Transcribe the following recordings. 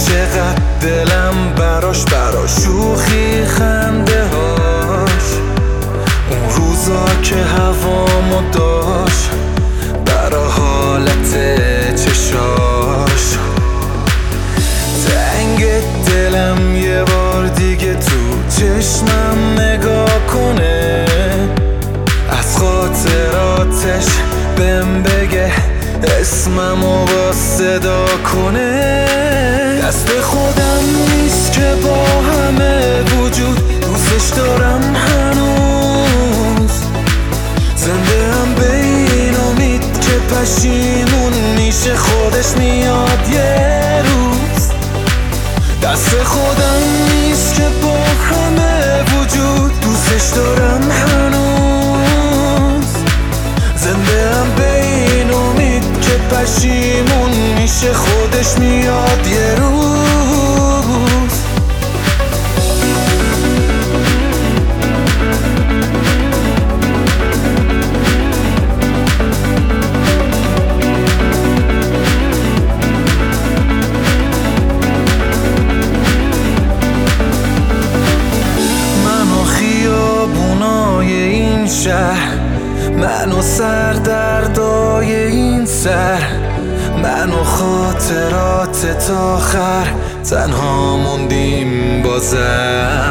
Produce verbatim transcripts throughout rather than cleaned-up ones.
چقدر دلم براش برا شوخی خنده هاش، اون روزا که هوامو داشت برا حالت چشاش. تنگ دلم یه بار دیگه تو چشمم نگاه کنه، از خاطراتش بهم بگه اسممو با صدا کنه. دست خودم نیست که با همه وجود دوستش دارم هنوز، زنده هم به این امید که پشیمون میشه خودش میاد یه روز. دست خودم نیست که با همه وجود دوستش دارم هنوز، زنده هم به این امید که پشیمون میشه خودش میاد یه روز. من و سردردای این سر، من و خاطرات تا آخر تنها موندیم بازم.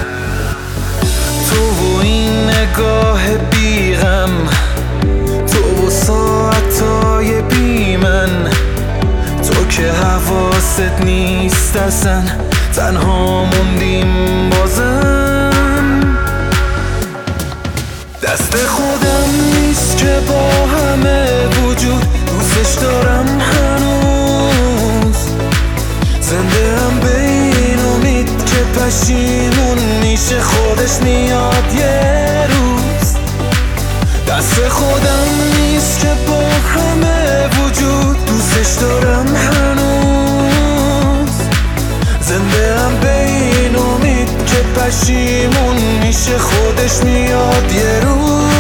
تو و این نگاه بیغم، تو و ساعتای بی من، تو که حواست نیست اصلا تنها موندیم بازم. دست خودم نیست که با همه وجود دوستش دارم هنوز، زنده هم به این امید که پشیمون میشه خودش میاد یه روز. دست خودم نیست که با همه وجود دوستش دارم هنوز، زنده هم به این امید که پشیمون میشه خودش میاد یه روز.